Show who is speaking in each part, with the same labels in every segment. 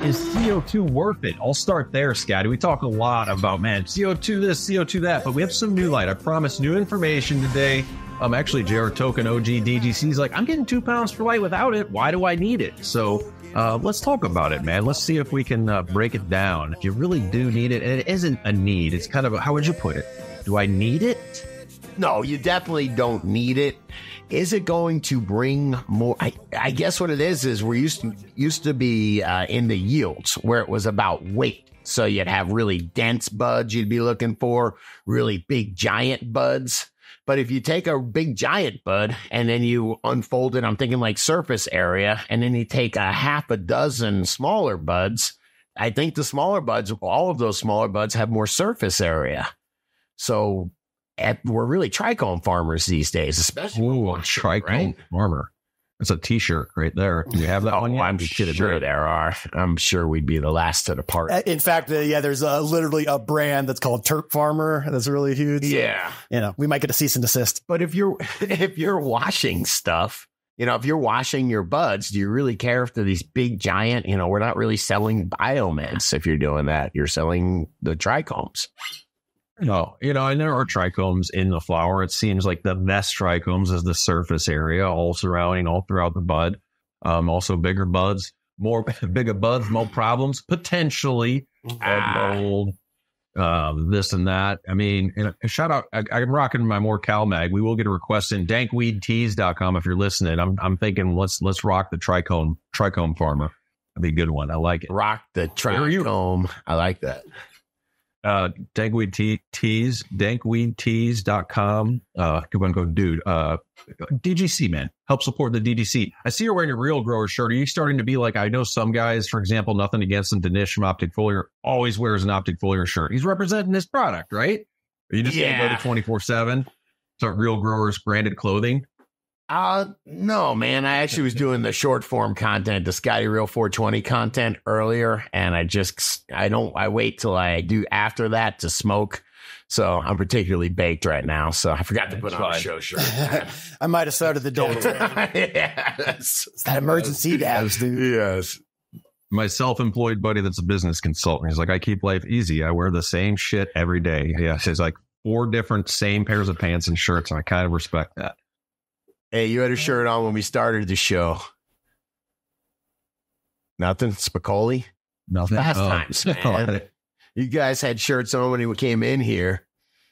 Speaker 1: is CO2 worth it? I'll start there, Scotty. We talk a lot about, man, CO2 this, CO2 that, but we have some new light. I promise new information today. Actually, JR Token OG DGC is like, I'm getting 2 pounds per light without it. Why do I need it? So let's talk about it, man. Let's see if we can break it down. If you really do need it, and it isn't a need, it's kind of how would you put it? Do I need it?
Speaker 2: No, you definitely don't need it. Is it going to bring more? I guess what it is we're used to be in the yields where it was about weight. So you'd have really dense buds you'd be looking for, really big giant buds. But if you take a big giant bud and then you unfold it, I'm thinking like surface area, and then you take a half a dozen smaller buds, I think the smaller buds, all of those smaller buds have more surface area. So we're really trichome farmers these days, especially.
Speaker 1: Ooh, a trichome farmer. It's a T-shirt right there. Do you have that one yet?
Speaker 2: I'm sure there are. I'm sure we'd be the last to depart.
Speaker 3: In fact, there's literally a brand that's called Turk Farmer that's really huge.
Speaker 2: Yeah.
Speaker 3: We might get a cease and desist.
Speaker 2: But if you're washing stuff, if you're washing your buds, do you really care if they're these big giant, we're not really selling biomeds if you're doing that. You're selling the trichomes.
Speaker 1: No, and there are trichomes in the flower. It seems like the best trichomes is the surface area, all throughout the bud. Also bigger buds, bigger buds, more problems, potentially. Mold, this and that. I mean, shout out, I'm rocking my More Cal mag. We will get a request in dankweedtees.com if you're listening. I'm thinking let's rock the trichome farmer. That'd be a good one. I like it.
Speaker 2: Rock the trichome. I like that.
Speaker 1: Dankweed Tees, dankweedtees.com. Coupon code dude. DGC, man. Help support the DGC. I see you're wearing a Real Grower shirt. Are you starting to be like, I know some guys, for example, nothing against them, Dinesh from Optic Foliar, always wears an Optic Foliar shirt. He's representing his product, right? Are you just going to go to 24/7? Start Real Growers branded clothing?
Speaker 2: No, man. I actually was doing the short form content, the Scotty Real 420 content earlier, and I wait till I do after that to smoke. So I'm particularly baked right now. So I forgot to put on a show shirt.
Speaker 3: I might have started the day.
Speaker 2: Yes.
Speaker 3: It's that emergency gas, dude.
Speaker 2: Yes.
Speaker 1: My self-employed buddy that's a business consultant, he's like, I keep life easy. I wear the same shit every day. Yeah, it's like 4 different same pairs of pants and shirts, and I kind of respect that.
Speaker 2: Hey, you had a shirt on when we started the show. Nothing? Spicoli?
Speaker 1: Nothing.
Speaker 2: Last times, man. You guys had shirts on when you came in here.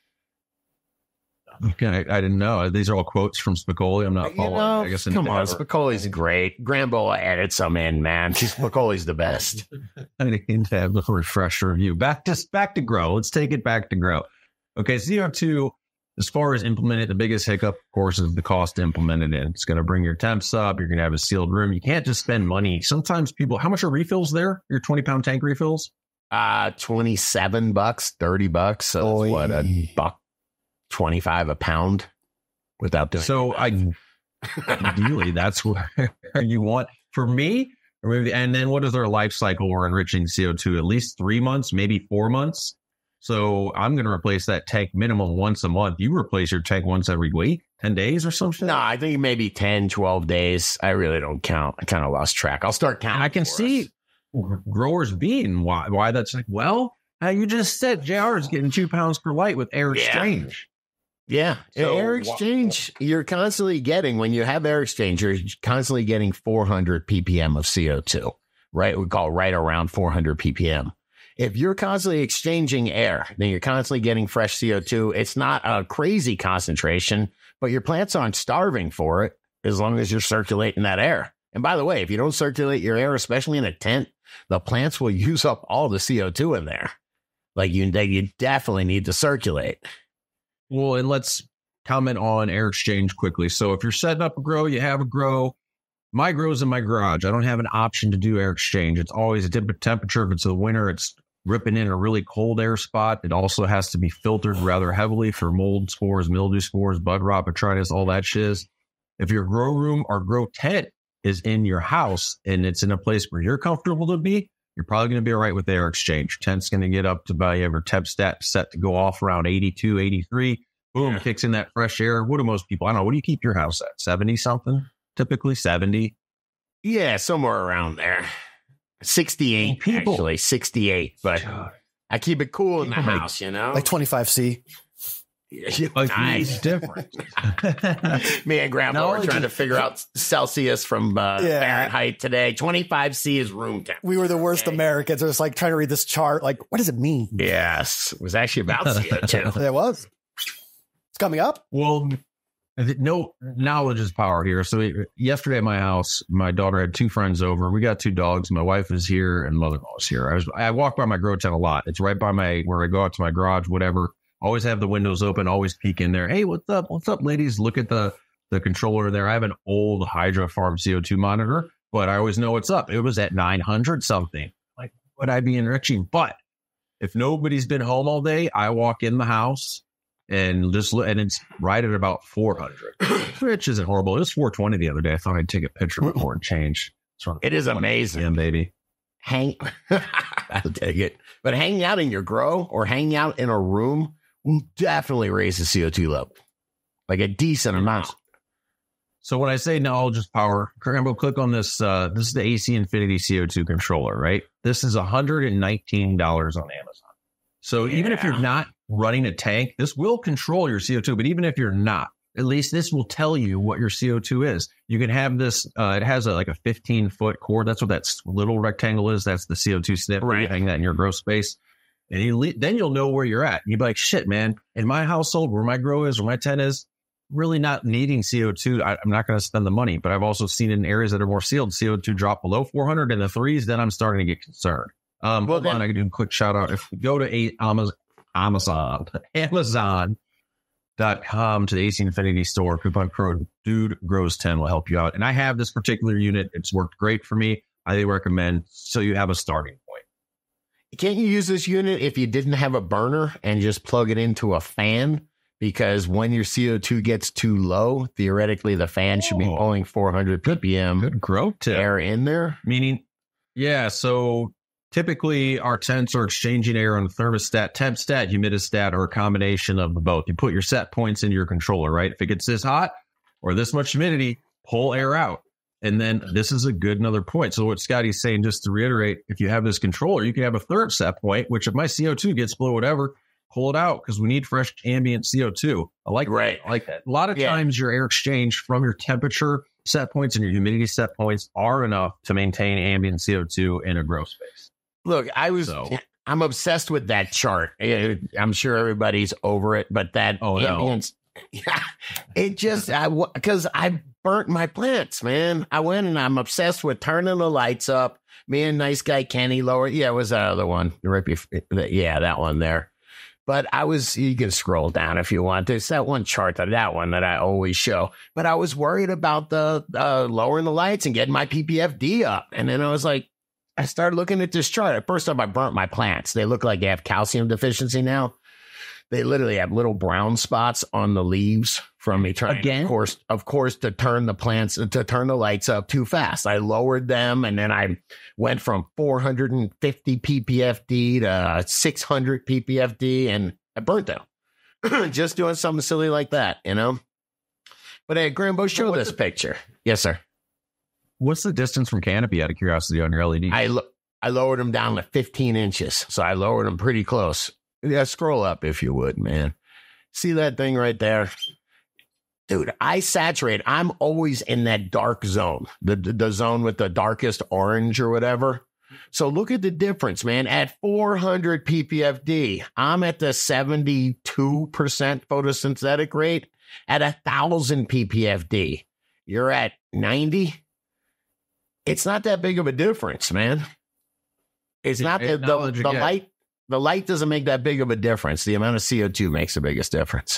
Speaker 1: Okay, I didn't know. These are all quotes from Spicoli. I'm not following. I guess
Speaker 2: come on, Spicoli's great. Grambola added some in, man. Spicoli's the best.
Speaker 1: I need to have a refresh review. Back to grow. Let's take it back to grow. Okay, CO2. As far as implemented, the biggest hiccup, of course, is the cost to implement it in. It's going to bring your temps up. You're going to have a sealed room. You can't just spend money. Sometimes people, how much are refills there? Your 20-pound tank refills?
Speaker 2: $27, $30. So that's what, $1.25 a pound without doing.
Speaker 1: So ideally, that's what you want. For me, or maybe, and then what is their life cycle or enriching CO2? At least 3 months, maybe 4 months. So I'm going to replace that tank minimum once a month. You replace your tank once every week, 10 days or something?
Speaker 2: No, I think maybe 10, 12 days. I really don't count. I kind of lost track. I'll start counting.
Speaker 1: I can see growers being why that's like, well, you just said JR is getting 2 pounds per light with air exchange.
Speaker 2: Yeah. So, air exchange, you're constantly getting, when you have air exchange, you're constantly getting 400 ppm of CO2, right? We call it right around 400 ppm. If you're constantly exchanging air, then you're constantly getting fresh CO2. It's not a crazy concentration, but your plants aren't starving for it as long as you're circulating that air. And by the way, if you don't circulate your air, especially in a tent, the plants will use up all the CO2 in there. Like you definitely need to circulate.
Speaker 1: Well, and let's comment on air exchange quickly. So if you're setting up a grow, you have a grow. My grow's in my garage. I don't have an option to do air exchange. It's always a different temperature. If it's the winter, it's ripping in a really cold air spot. It also has to be filtered rather heavily for mold spores, mildew spores, bud rot, botrytis, all that shiz. If your grow room or grow tent is in your house and it's in a place where you're comfortable to be, you're probably going to be all right with air exchange. Tent's going to get up to about your temp stat set to go off around 82, 83. Boom, kicks in that fresh air. What do most people, I don't know, what do you keep your house at? 70 something? Typically 70?
Speaker 2: Yeah, somewhere around there. 68,
Speaker 1: People-
Speaker 2: actually, 68. But I keep it cool in the house, you know?
Speaker 3: Like 25C.
Speaker 1: Like,
Speaker 2: Nice.
Speaker 1: it's different.
Speaker 2: Me and Grandpa
Speaker 1: No,
Speaker 2: were trying to figure out Celsius from Fahrenheit today. 25C is room temperature.
Speaker 3: We were the worst Americans. I was like trying to read this chart. Like, what does it mean?
Speaker 2: Yes, it was actually about CO2.
Speaker 3: It was. It's coming up.
Speaker 1: Well, no, knowledge is power here. So yesterday at my house, my daughter had 2 friends over. We got 2 dogs. My wife was here and mother-in-law was here. I walk by my grow tent a lot. It's right by where I go out to my garage, whatever. Always have the windows open, always peek in there. Hey, what's up? What's up, ladies? Look at the controller there. I have an old Hydra Farm CO2 monitor, but I always know what's up. It was at 900 something. Like, would I be enriching? But if nobody's been home all day, I walk in the house and just look, and it's right at about 400, which isn't horrible. It was 420 the other day. I thought I'd take a picture before and change.
Speaker 2: It is amazing.
Speaker 1: Yeah, baby.
Speaker 2: I'll take it. But hanging out in your grow or hanging out in a room will definitely raise the CO2 level, like a decent amount.
Speaker 1: So when I say knowledge is power, Crambo, click on this. This is the AC Infinity CO2 controller, right? This is $119 on Amazon. So even if you're not running a tank, this will control your CO2. But even if you're not, at least this will tell you what your CO2 is. You can have this. It has like a 15-foot cord. That's what that little rectangle is. That's the CO2 snip.
Speaker 2: Right.
Speaker 1: You hang that in your grow space. And then you'll know where you're at. You'd be like, shit, man, in my household, where my grow is, where my tent is, really not needing CO2. I'm not going to spend the money. But I've also seen in areas that are more sealed, CO2 drop below 400 in the threes. Then I'm starting to get concerned. Hold on, I can do a quick shout out. If we go to Amazon.com to the AC Infinity store, coupon code Dude Grows 10 will help you out. And I have this particular unit. It's worked great for me. I highly recommend, so you have a starting point.
Speaker 2: Can't you use this unit if you didn't have a burner and just plug it into a fan? Because when your CO2 gets too low, theoretically, the fan should be pulling 400 ppm
Speaker 1: Good grow tip.
Speaker 2: air in there.
Speaker 1: Meaning, yeah, so typically our tents are exchanging air on the thermostat, temp stat, humidistat, or a combination of the both. You put your set points into your controller, right? If it gets this hot or this much humidity, pull air out. And then this is a good another point. So what Scotty's saying, just to reiterate, if you have this controller, you can have a third set point, which if my CO2 gets below whatever, pull it out because we need fresh ambient CO2. I like that. I like that. A lot of times your air exchange from your temperature set points and your humidity set points are enough to maintain ambient CO2 in a grow space.
Speaker 2: Look, I'm obsessed with that chart. I'm sure everybody's over it, but that ambient, it just, because I burnt my plants, man. I went and I'm obsessed with turning the lights up. Me and nice guy Kenny lower. Yeah, it was that other one. Right before, that one there. But you can scroll down if you want. There's that one chart, that one that I always show. But I was worried about the lowering the lights and getting my PPFD up. And then I started looking at this chart. First off, I burnt my plants. They look like they have calcium deficiency now. They literally have little brown spots on the leaves from me trying, of course, to turn the lights up too fast. I lowered them, and then I went from 450 ppfd to 600 ppfd, and I burnt them. Just doing something silly like that, you know? But hey, Grambo, show this picture. Yes, sir.
Speaker 1: What's the distance from canopy, out of curiosity, on your LED?
Speaker 2: I lowered them down to 15 inches, so I lowered them pretty close. Yeah, scroll up if you would, man. See that thing right there? Dude, I saturate. I'm always in that dark zone, the zone with the darkest orange or whatever. So look at the difference, man. At 400 ppfd, I'm at the 72% photosynthetic rate. At 1,000 ppfd, you're at 90. It's not that big of a difference, man. It's not the light. The light doesn't make that big of a difference. The amount of CO2 makes the biggest difference.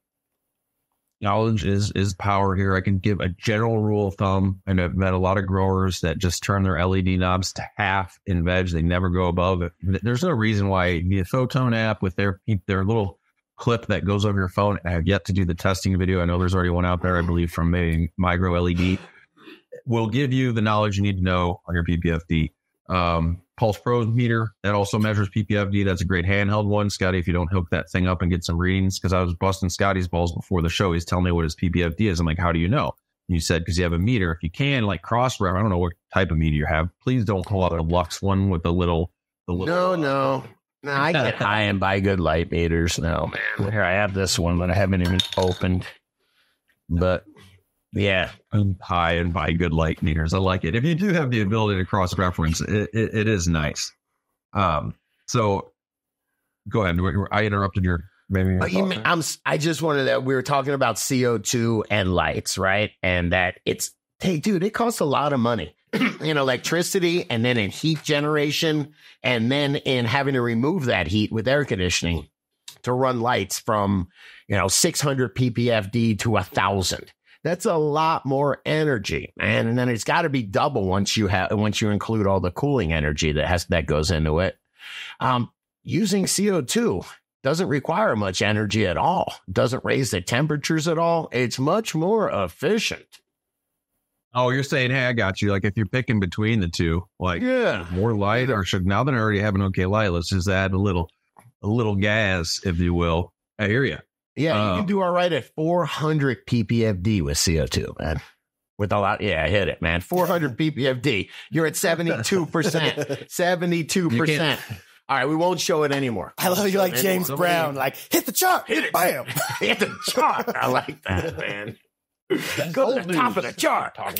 Speaker 1: Knowledge is power here. I can give a general rule of thumb, and I've met a lot of growers that just turn their LED knobs to half in veg. They never go above it. There's no reason why the Photone app with their little clip that goes over your phone. I have yet to do the testing video. I know there's already one out there, I believe, from Micro LED. Will give you the knowledge you need to know on your PPFD. Pulse Pro meter that also measures PPFD. That's a great handheld one, Scotty. If you don't hook that thing up and get some readings, because I was busting Scotty's balls before the show. He's telling me what his PPFD is. I'm like, how do you know? You said because you have a meter. If you can, like cross-reference, I don't know what type of meter you have. Please don't pull out a Lux one with the little.
Speaker 2: No, I get high and buy good light meters now, man. Here, I have this one that I haven't even opened. But, yeah.
Speaker 1: I'm high and buy good light meters. I like it. If you do have the ability to cross-reference, it is nice. So, go ahead. I interrupted your... Maybe
Speaker 2: I just wanted that we were talking about CO2 and lights, right? And that hey, dude, it costs a lot of money in electricity and then in heat generation and then in having to remove that heat with air conditioning to run lights from, 600 ppfd to 1,000. That's a lot more energy, man. And then it's got to be double once you include all the cooling energy that goes into it. Using CO2 doesn't require much energy at all. Doesn't raise the temperatures at all. It's much more efficient.
Speaker 1: Oh, you're saying, hey, I got you. Like if you're picking between the two, like more light or now that I already have an okay light, let's just add a little gas, if you will. I hear you.
Speaker 2: Yeah, you can do all right at 400 ppfd with CO2, man. With a lot, hit it, man. 400 ppfd. You're at 72%. 72%. All right, we won't show it anymore.
Speaker 3: I love you like James Brown, like hit the chart,
Speaker 2: hit it,
Speaker 3: bam,
Speaker 2: hit the chart. I like that, man. Go to the top of the chart. Talking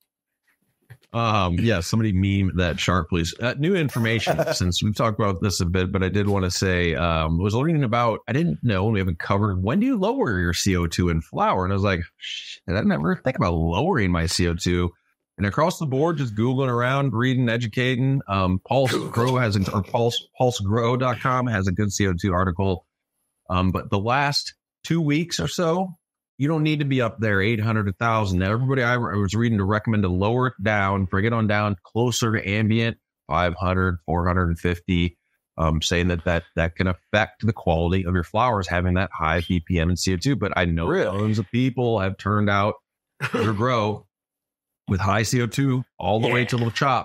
Speaker 1: about. Somebody meme that chart, please. New information, since we've talked about this a bit, but I did want to say, was learning about. I didn't know, we haven't covered. When do you lower your CO2 in flower? And I was like, shit, I never think about lowering my CO2. And across the board, just Googling around, reading, educating. PulseGrow PulseGrow.com has a good CO2 article. But the last 2 weeks or so, you don't need to be up there 800, 1,000. Now, everybody I was reading to recommend to lower it down, bring it on down closer to ambient, 500, 450, saying that can affect the quality of your flowers having that high ppm and CO2. But I know tons of people have turned out their grow with high CO2 all the way to the chop.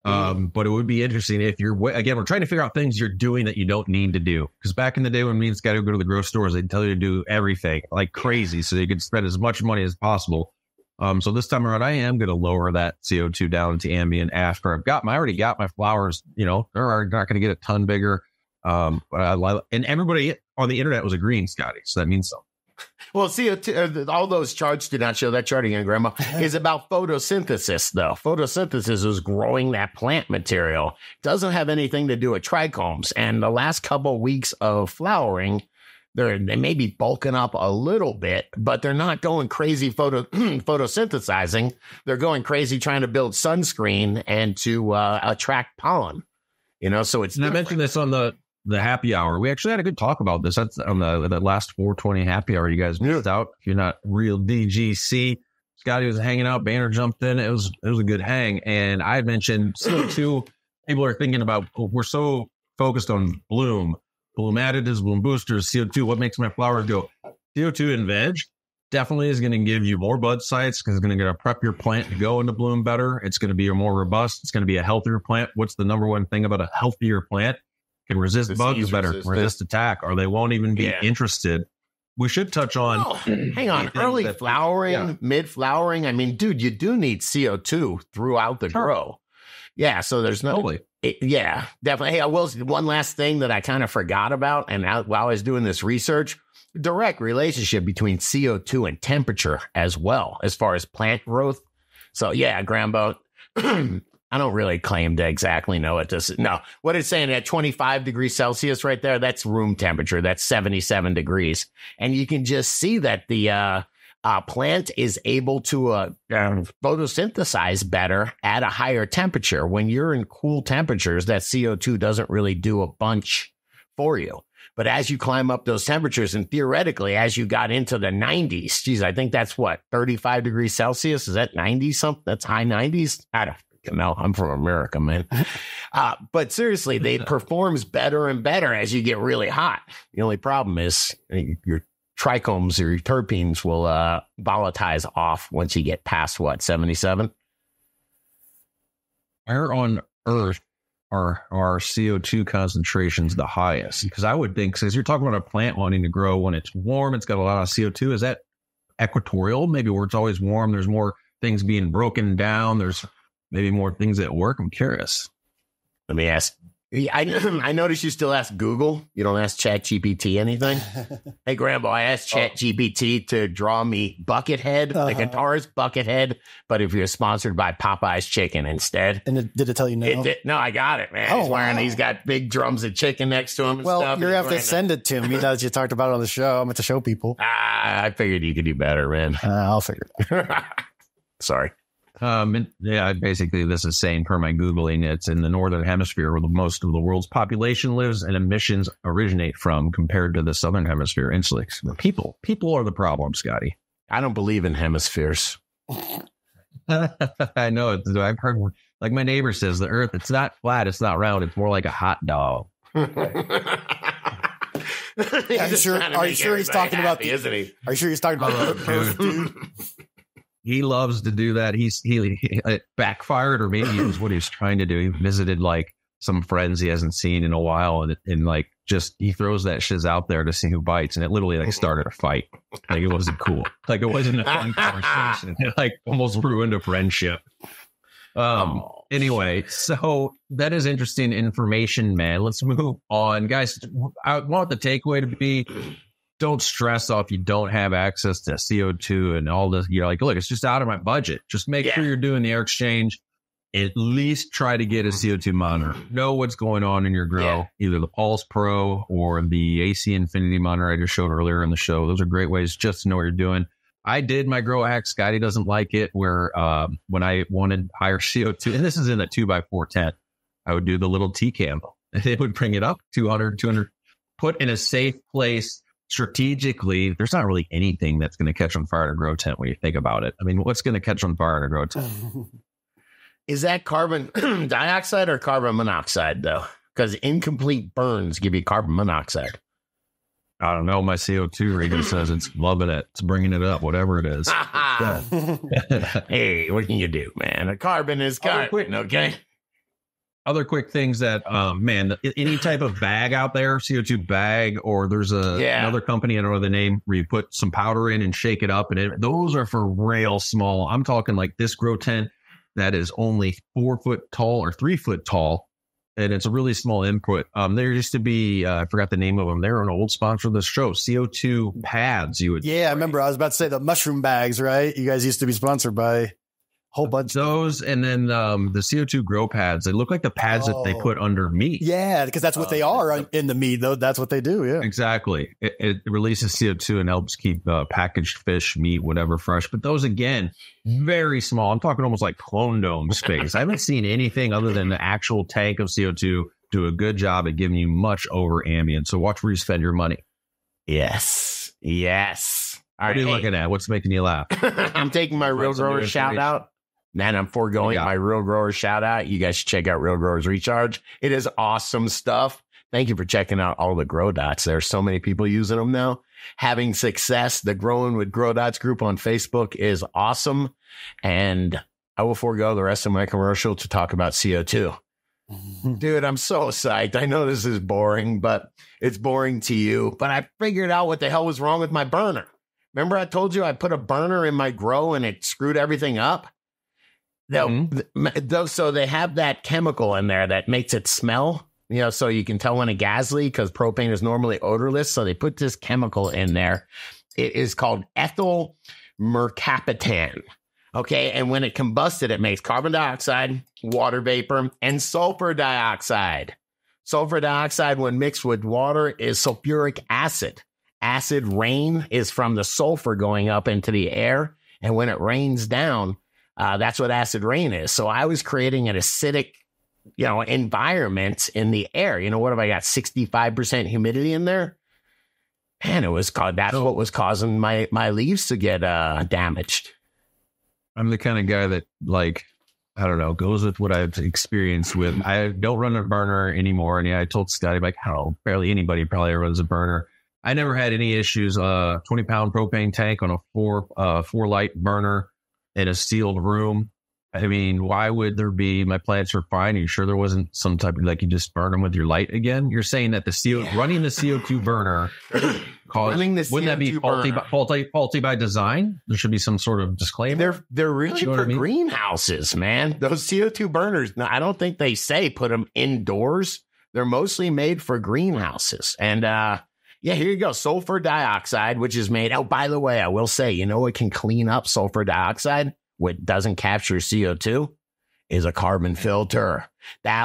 Speaker 1: But it would be interesting if again, we're trying to figure out things you're doing that you don't need to do. Because back in the day when me and Scott would go to the grocery stores, they'd tell you to do everything like crazy so you could spend as much money as possible. So this time around, I am going to lower that CO2 down to ambient after I already got my flowers, they're not going to get a ton bigger. And everybody on the internet was agreeing, Scotty. So that means something.
Speaker 2: Well, CO2, all those charts did not show that chart again, Grandma, is about photosynthesis, though. Photosynthesis is growing that plant material. Doesn't have anything to do with trichomes. And the last couple of weeks of flowering, they may be bulking up a little bit, but they're not going crazy photosynthesizing. They're going crazy trying to build sunscreen and to attract pollen. So it's.
Speaker 1: And I mentioned this on the happy hour. We actually had a good talk about this. That's on the last 420 happy hour. You guys missed out. If you're not real DGC, Scotty was hanging out. Banner jumped in. It was a good hang. And I mentioned CO2. People are thinking about. We're so focused on bloom additives, bloom boosters, CO2. What makes my flowers go? CO2 in veg definitely is going to give you more bud sites because it's going to prep your plant to go into bloom better. It's going to be a more robust. It's going to be a healthier plant. What's the number one thing about a healthier plant? Can resist bugs better, resist attack, or they won't even be interested. We should touch on.
Speaker 2: Hang on, early flowering, mid flowering. I mean, dude, you do need CO2 throughout the grow. Yeah, so there's no.
Speaker 1: Totally.
Speaker 2: Definitely. Hey, I will. One last thing that I kind of forgot about, and while I was doing this research, direct relationship between CO2 and temperature as well, as far as plant growth. So yeah, Grambo. I don't really claim to exactly know what this is. No, what it's saying at 25 degrees Celsius right there, that's room temperature. That's 77 degrees. And you can just see that the plant is able to photosynthesize better at a higher temperature. When you're in cool temperatures, that CO2 doesn't really do a bunch for you. But as you climb up those temperatures, and theoretically, as you got into the 90s, geez, I think that's 35 degrees Celsius. Is that 90 something? That's high 90s? I don't know. I'm from America, man. But seriously, it performs better and better as you get really hot. The only problem is your trichomes or your terpenes will volatilize off once you get past 77?
Speaker 1: Where on earth are CO2 concentrations the highest? Because I would think, because you're talking about a plant wanting to grow when it's warm, it's got a lot of CO2. Is that equatorial, maybe where it's always warm. There's more things being broken down. There's maybe more things at work. I'm curious.
Speaker 2: Let me ask. I noticed you still ask Google. You don't ask ChatGPT anything. Hey, Grandpa, I asked ChatGPT to draw me Buckethead, the guitarist Buckethead, but if you're sponsored by Popeye's Chicken instead.
Speaker 3: And did it tell you no?
Speaker 2: No, I got it, man.
Speaker 3: Oh,
Speaker 2: He's wearing, he's got big drums of chicken next to him. And
Speaker 3: well,
Speaker 2: stuff.
Speaker 3: you're going to have to send it to me now that you talked about it on the show. I'm going to show people.
Speaker 2: I figured you could do better, man.
Speaker 3: I'll figure it out.
Speaker 2: Sorry.
Speaker 1: Yeah, basically this is saying per my Googling, it's in the Northern Hemisphere where most of the world's population lives and emissions originate from compared to the Southern Hemisphere insulates. People are the problem, Scotty.
Speaker 2: I don't believe in hemispheres.
Speaker 1: I know. I've heard, like my neighbor says, the earth, it's not flat, it's not round, it's more like a hot dog.
Speaker 3: Are you sure he's talking about the, isn't he? Are you sure he's talking about the earth, dude?
Speaker 1: He loves to do that. He it backfired, or maybe it was what he was trying to do. He visited like some friends he hasn't seen in a while, and like just he throws that shiz out there to see who bites, and it literally like started a fight. Like it wasn't cool. Like it wasn't a fun conversation. It like almost ruined a friendship. Anyway, so that is interesting information, man. Let's move on, guys. I want the takeaway to be: don't stress off you don't have access to CO2 and all this. You're like, look, it's just out of my budget. Just make sure you're doing the air exchange. At least try to get a CO2 monitor. Know what's going on in your grow, either the Pulse Pro or the AC Infinity monitor I just showed earlier in the show. Those are great ways just to know what you're doing. I did my grow hack. Scotty doesn't like it, where when I wanted higher CO2, and this is in a 2x4 tent, I would do the little T candle. It would bring it up 200, put in a safe place. Strategically, there's not really anything that's going to catch on fire in a grow tent when you think about it. I mean, what's going to catch on fire in a grow tent?
Speaker 2: Is that carbon dioxide or carbon monoxide, though? Because incomplete burns give you carbon monoxide.
Speaker 1: I don't know. My CO2 reading says it's loving it. It's bringing it up, whatever it is.
Speaker 2: Hey, what can you do, man? A carbon is carbon, okay?
Speaker 1: Other quick things that, man, any type of bag out there, CO2 bag, or there's another company, I don't know the name, where you put some powder in and shake it up. And those are for real small. I'm talking like this grow tent that is only 4 foot tall or 3 foot tall. And it's a really small input. There used to be, I forgot the name of them. They're an old sponsor of the show, CO2 pads. I remember.
Speaker 3: I was about to say the mushroom bags, right? You guys used to be sponsored by whole bunch
Speaker 1: of those, and then the CO2 grow pads. They look like the pads that they put under meat.
Speaker 3: Yeah, because that's what they are in the meat, though. That's what they do. Yeah,
Speaker 1: exactly. It releases CO2 and helps keep packaged fish, meat, whatever fresh. But those, again, very small. I'm talking almost like clone dome space. I haven't seen anything other than the actual tank of CO2 do a good job at giving you much over ambient. So watch where you spend your money.
Speaker 2: Yes.
Speaker 1: What are you looking at? What's making you laugh?
Speaker 2: I'm taking my Real Grower shout out. Man, I'm foregoing my Real Grower shout out. You guys should check out Real Growers Recharge. It is awesome stuff. Thank you for checking out all the Grow Dots. There's so many people using them now. Having success. The Growing with Grow Dots group on Facebook is awesome. And I will forego the rest of my commercial to talk about CO2. Dude, I'm so psyched. I know this is boring, but it's boring to you. But I figured out what the hell was wrong with my burner. Remember I told you I put a burner in my grow and it screwed everything up? So they have that chemical in there that makes it smell, so you can tell when a gas leak, because propane is normally odorless. So they put this chemical in there. It is called ethyl mercaptan. Okay. And when it combusted, it makes carbon dioxide, water vapor, and sulfur dioxide. Sulfur dioxide, when mixed with water, is sulfuric acid. Acid rain is from the sulfur going up into the air. And when it rains down, that's what acid rain is. So I was creating an acidic, environment in the air. What have I got? 65% humidity in there. And that's what was causing my leaves to get damaged.
Speaker 1: I'm the kind of guy that, like, I don't know, goes with what I've experienced with. I don't run a burner anymore. And I told Scotty, like, I don't know, barely anybody probably runs a burner. I never had any issues. 20-pound propane tank on a four light burner in a sealed room. I mean, why would there be, my plants are fine? Are you sure there wasn't some type of, like, you just burn them with your light again? You're saying that running the CO2 burner
Speaker 2: Running the
Speaker 1: wouldn't that be
Speaker 2: CO2
Speaker 1: faulty by design? There should be some sort of disclaimer.
Speaker 2: They're really for greenhouses, man. Those CO2 burners. Now, I don't think they say put them indoors. They're mostly made for greenhouses. And yeah, here you go. Sulfur dioxide, which is made. Oh, by the way, I will say, you know what can clean up sulfur dioxide? What doesn't capture CO2 is a carbon filter. I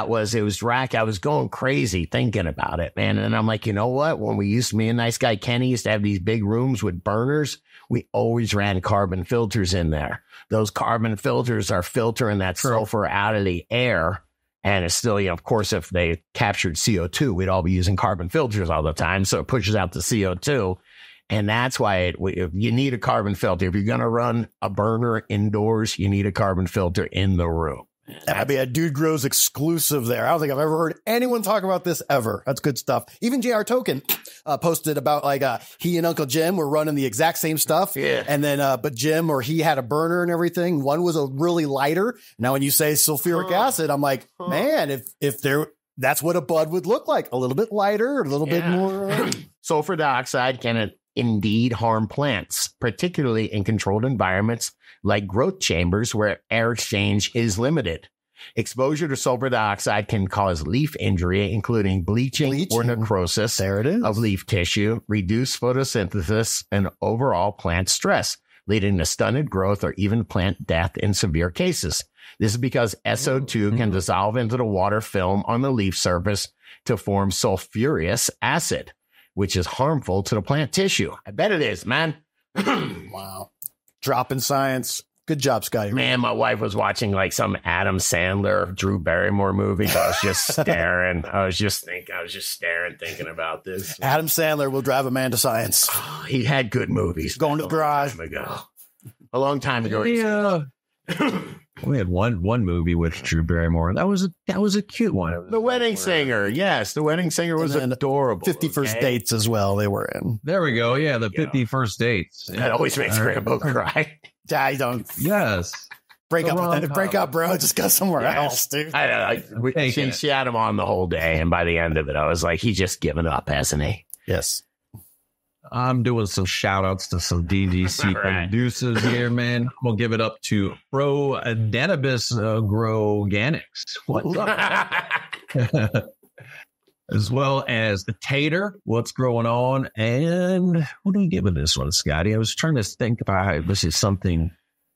Speaker 2: was going crazy thinking about it, man. And I'm like, you know what? When me and nice guy Kenny used to have these big rooms with burners, we always ran carbon filters in there. Those carbon filters are filtering that sulfur out of the air. And it's still, of course, if they captured CO2, we'd all be using carbon filters all the time. So it pushes out the CO2. And that's why if you need a carbon filter. If you're going to run a burner indoors, you need a carbon filter in the room.
Speaker 3: That'd be a Dude Grows exclusive there. I don't think I've ever heard anyone talk about this ever. That's good stuff. Even JR Token posted about he and Uncle Jim were running the exact same stuff.
Speaker 2: Yeah.
Speaker 3: And then, but Jim he had a burner and everything. One was a really lighter. Now, when you say sulfuric acid, I'm like, man, that's what a bud would look like. A little bit lighter, a little bit more.
Speaker 2: Sulfur dioxide can indeed harm plants, particularly in controlled environments like growth chambers where air exchange is limited. Exposure to sulfur dioxide can cause leaf injury, including bleaching or necrosis of leaf tissue, reduced photosynthesis, and overall plant stress, leading to stunted growth or even plant death in severe cases. This is because SO2 can dissolve into the water film on the leaf surface to form sulfurous acid, which is harmful to the plant tissue. I bet it is, man.
Speaker 3: Wow. Dropping science. Good job, Scotty.
Speaker 2: Man, my wife was watching like some Adam Sandler, Drew Barrymore movie. I was just staring. I was just staring, thinking about this.
Speaker 3: Adam Sandler will drive a man to science.
Speaker 2: Oh, he had good movies.
Speaker 3: Going to the garage.
Speaker 2: A long time ago.
Speaker 1: Yeah. We had one movie with Drew Barrymore. That was a cute one.
Speaker 2: The Wedding Singer. Yes, The Wedding Singer was adorable.
Speaker 3: 50 First Dates as well. They were in.
Speaker 1: There we go. Yeah, the 50 First Dates.
Speaker 2: That always makes Rambo cry.
Speaker 3: I don't.
Speaker 1: Yes.
Speaker 3: Break up, bro. Just go somewhere else, dude.
Speaker 2: She had him on the whole day, and by the end of it, I was like, he's just given up, hasn't he?
Speaker 3: Yes.
Speaker 1: I'm doing some shout outs to some DGC producers here, man. I'm going to give it up to Pro Danibus Groganics. What's up? As well as the Tater, what's growing on? And what do we give with this one, Scotty? I was trying to think about this is something,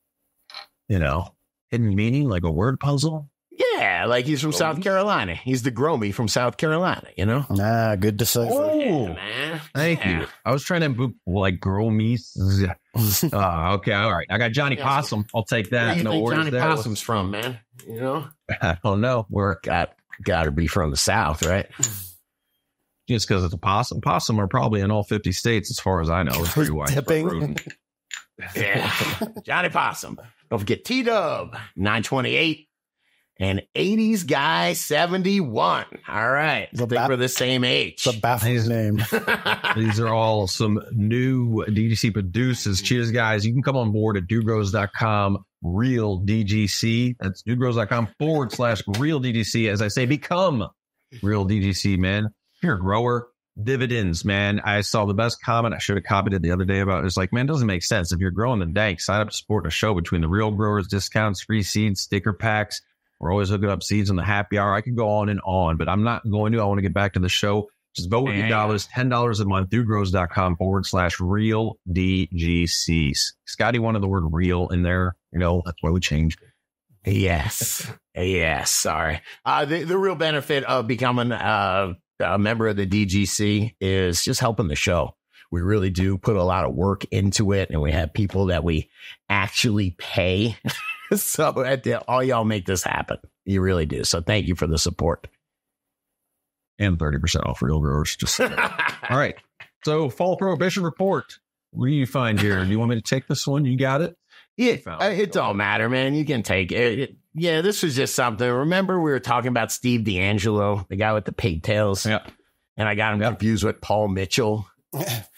Speaker 1: hidden meaning, like a word puzzle.
Speaker 2: Yeah, like he's from South Carolina. He's the Gromy from South Carolina,
Speaker 3: Good decipher.
Speaker 1: Oh, man. Thank you. I was trying to like Gromies. Okay, all right. I got Johnny Possum. I'll take that.
Speaker 2: Where do you think Johnny Possum's from, man?
Speaker 1: I don't know. Where
Speaker 2: got to be from the South, right?
Speaker 1: Just because it's a possum. Possum are probably in all 50 states, as far as I know. It's pretty widespread.
Speaker 2: Yeah, Johnny Possum. Don't forget T-Dub, 928. And 80s guy 71. All right. I think we're the same age.
Speaker 3: It's a baffling name.
Speaker 1: These are all some new DGC producers. Cheers, guys. You can come on board at dudegrows.com, real DGC. That's dudegrows.com/real DGC. As I say, become real DGC, man. If you're a grower, dividends, man. I saw the best comment. I should have copied it the other day about it. It's like, man, it doesn't make sense. If you're growing the dank, sign up to support a show between the real growers, discounts, free seeds, sticker packs. We're always hooking up seeds on the happy hour. I could go on and on, but I'm not going to. I want to get back to the show. Just vote with your dollars, $10 a month, dudegrows.com/real DGCs. Scotty wanted the word real in there. That's why we changed it.
Speaker 2: Yes. Sorry. The real benefit of becoming a member of the DGC is just helping the show. We really do put a lot of work into it, and we have people that we actually pay. So all y'all make this happen. You really do. So thank you for the support.
Speaker 1: And 30% off real growers. All right. So fall prohibition report. What do you find here? Do you want me to take this one? You got it?
Speaker 2: Yeah, it don't matter, man. You can take it. Yeah, this was just something. Remember we were talking about Steve D'Angelo, the guy with the pigtails?
Speaker 1: Yeah.
Speaker 2: And I got him confused with Paul Mitchell.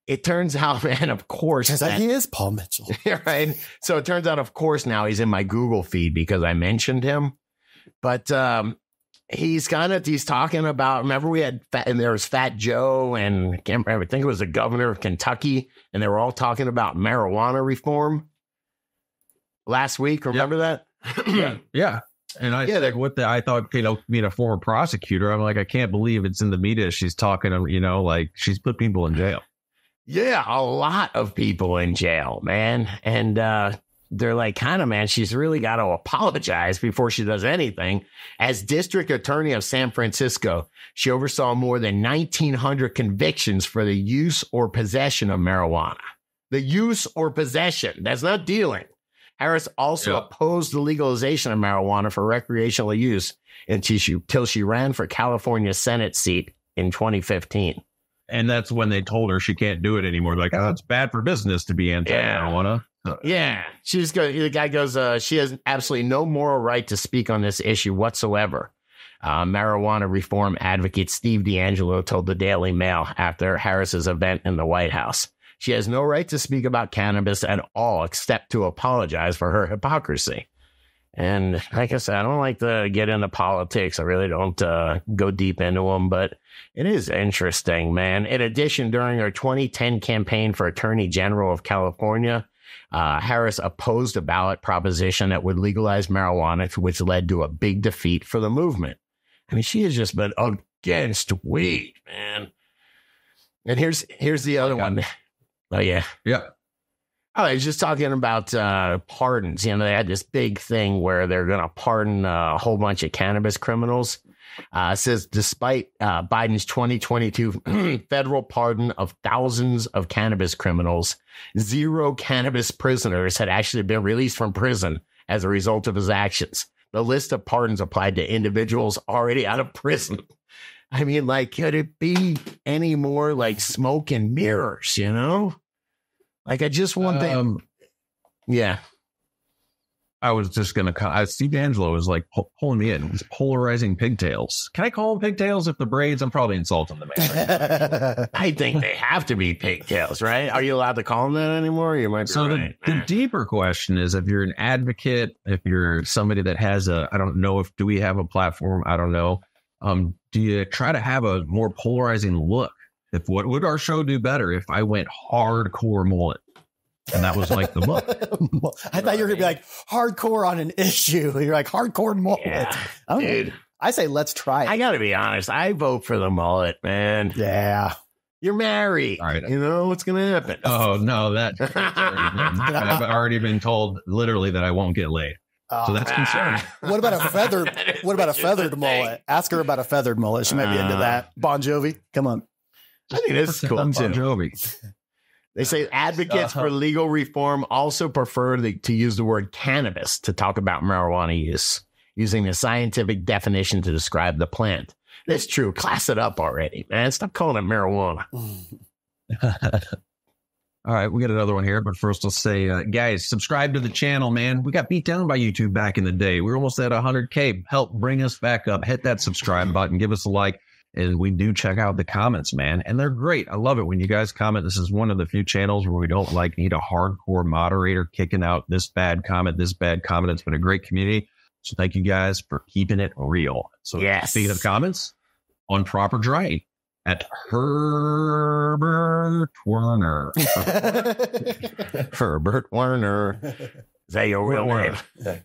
Speaker 2: it turns out, man, of course.
Speaker 3: He is Paul Mitchell.
Speaker 2: Right. So it turns out, of course, now he's in my Google feed because I mentioned him. But he's talking about, remember there was Fat Joe and I can't remember, I think it was the governor of Kentucky, and they were all talking about marijuana reform last week. Remember that?
Speaker 1: Yeah. And I thought, being a former prosecutor, I'm like, I can't believe it's in the media. She's talking, like she's put people in jail.
Speaker 2: Yeah, a lot of people in jail, man. And they're like, kind of, man, she's really got to apologize before she does anything. As district attorney of San Francisco, she oversaw more than 1,900 convictions for the use or possession of marijuana. The use or possession. That's not dealing. Harris also opposed the legalization of marijuana for recreational use until she ran for California's Senate seat in 2015.
Speaker 1: And that's when they told her she can't do it anymore. Like, oh, it's bad for business to be anti-marijuana.
Speaker 2: Yeah. The guy goes, she has absolutely no moral right to speak on this issue whatsoever. Marijuana reform advocate Steve D'Angelo told the Daily Mail after Harris's event in the White House. She has no right to speak about cannabis at all, except to apologize for her hypocrisy. And like I said, I don't like to get into politics. I really don't go deep into them, but it is interesting, man. In addition, during her 2010 campaign for Attorney General of California, Harris opposed a ballot proposition that would legalize marijuana, which led to a big defeat for the movement. I mean, she has just been against weed, man. And here's the other one. Oh, yeah.
Speaker 1: Yeah.
Speaker 2: Oh, I was just talking about pardons. They had this big thing where they're going to pardon a whole bunch of cannabis criminals. It says despite Biden's 2022 federal pardon of thousands of cannabis criminals, 0 cannabis prisoners had actually been released from prison as a result of his actions. The list of pardons applied to individuals already out of prison. I mean, like, could it be any more like smoke and mirrors, Like, I just want that. Yeah.
Speaker 1: I was just going to, Steve D'Angelo was like pulling me in. He's polarizing pigtails. Can I call them pigtails if the braids? I'm probably insulting the man.
Speaker 2: I think they have to be pigtails, right? Are you allowed to call them that anymore? You might be right.
Speaker 1: The deeper question is, if you're an advocate, if you're somebody that has I don't know do we have a platform? I don't know. Do you try to have a more polarizing look? What would our show do better if I went hardcore mullet? And that was like the look.
Speaker 3: I thought you were going to be like hardcore on an issue. You're like hardcore mullet.
Speaker 2: Yeah, dude.
Speaker 3: I say, let's try it.
Speaker 2: I got to be honest. I vote for the mullet, man.
Speaker 3: Yeah.
Speaker 2: You're married.
Speaker 1: All right.
Speaker 2: What's going to happen?
Speaker 1: Oh, no, I've already been told literally that I won't get laid. So that's concerning.
Speaker 3: What about a feathered mullet? Ask her about a feathered mullet. She might be into that. Bon Jovi. Come on.
Speaker 2: I think this is cool
Speaker 1: Bon
Speaker 2: too.
Speaker 1: Jovi.
Speaker 2: They say advocates for legal reform also prefer to use the word cannabis to talk about marijuana use, using the scientific definition to describe the plant. That's true. Class it up already, man. Stop calling it marijuana.
Speaker 1: All right, we got another one here, but first I'll say, guys, subscribe to the channel, man. We got beat down by YouTube back in the day. We're almost at 100K. Help bring us back up. Hit that subscribe button. Give us a like. And we do check out the comments, man. And they're great. I love it when you guys comment. This is one of the few channels where we don't need a hardcore moderator kicking out this bad comment, this bad comment. It's been a great community. So thank you guys for keeping it real. So speaking of comments, on proper drying at Herbert Werner.
Speaker 2: Herbert Werner. Is that your real name?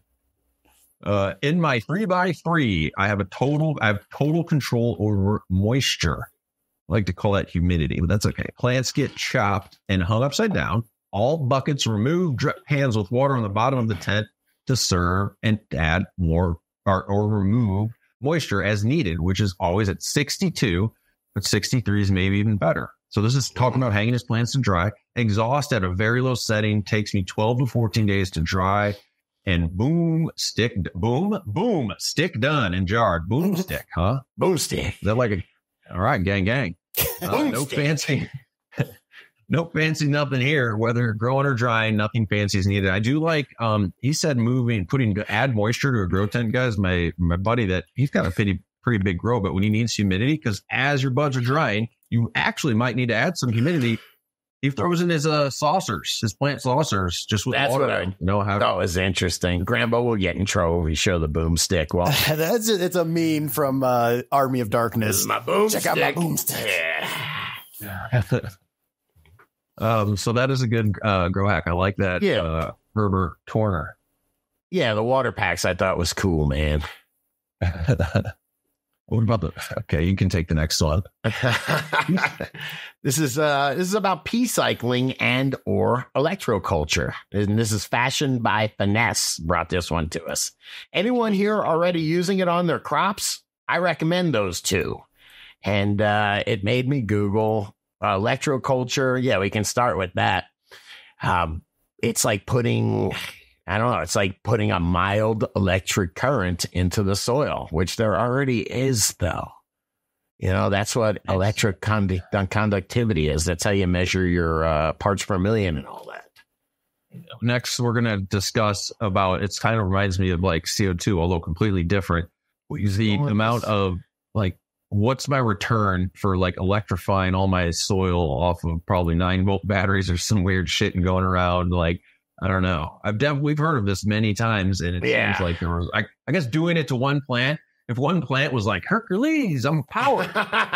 Speaker 1: In my 3x3, I have total control over moisture. I like to call that humidity, but that's okay. Plants get chopped and hung upside down. All buckets removed, drip pans with water on the bottom of the tent to serve and add more or remove moisture as needed, which is always at 62, but 63 is maybe even better. So this is talking about hanging his plants to dry. Exhaust at a very low setting takes me 12 to 14 days to dry. And boom, stick done and jarred. Boomstick, huh?
Speaker 2: Boomstick.
Speaker 1: They're like all right, gang. No fancy, nothing here. Whether growing or drying, nothing fancy is needed. I do like, he said add moisture to a grow tent, guys. My buddy that he's got a pretty big grow, but when he needs humidity, because as your buds are drying, you actually might need to add some humidity He throws in his saucers, his plant saucers, just with
Speaker 2: That's
Speaker 1: water.
Speaker 2: what I thought was interesting. Grambo will get in trouble if we show the boomstick. Well,
Speaker 3: It's a meme from Army of Darkness.
Speaker 2: this is my boomstick.
Speaker 3: Check out my boomstick.
Speaker 2: Yeah.
Speaker 1: So that is a good grow hack. I like that.
Speaker 2: Yeah.
Speaker 1: Herbert Turner.
Speaker 2: Yeah, the water packs I thought was cool, man.
Speaker 1: What about okay, you can take the next one.
Speaker 2: This is about pea cycling and or electroculture. And this is Fashioned by Finesse brought this one to us. Anyone here already using it on their crops? I recommend those two. And it made me Google electroculture. Yeah, we can start with that. It's like putting it's like putting a mild electric current into the soil, which there already is, though. You know, that's what electric conductivity is. That's how you measure your parts per million and all that.
Speaker 1: Next, we're going to discuss about, it's kind of reminds me of like CO2, although completely different. The amount of like, what's my return for like electrifying all my soil off of probably 9-volt batteries or some weird shit and going around like, I don't know. We've heard of this many times, and it seems like there was, I guess, doing it to one plant. If one plant was like Hercules, I'm powered,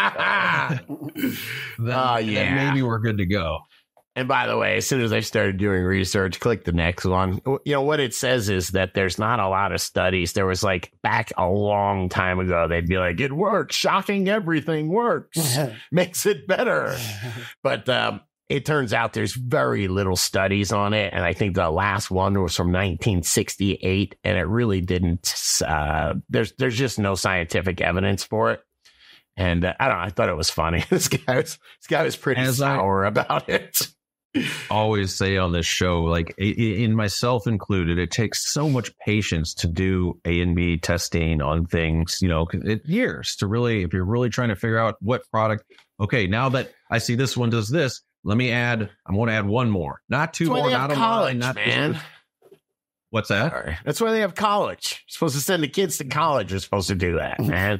Speaker 1: then maybe we're good to go.
Speaker 2: And by the way, as soon as I started doing research, click the next one. You know, what it says is that there's not a lot of studies. There was like back a long time ago, they'd be like, it works. Shocking, everything works. Makes it better. But it turns out there's very little studies on it. And I think the last one was from 1968. And it really didn't. There's just no scientific evidence for it. And I don't know. I thought it was funny. This guy was pretty sour about it.
Speaker 1: Always say on this show, like in myself included, it takes so much patience to do A&B testing on things, you know, years to really, if you're really trying to figure out what product, okay, now that I see this one does this, I'm going to add one more, not two more, not a line, not man. What's that?
Speaker 2: Sorry. That's why they have college. You're supposed to send the kids to college. You're supposed to do that, man.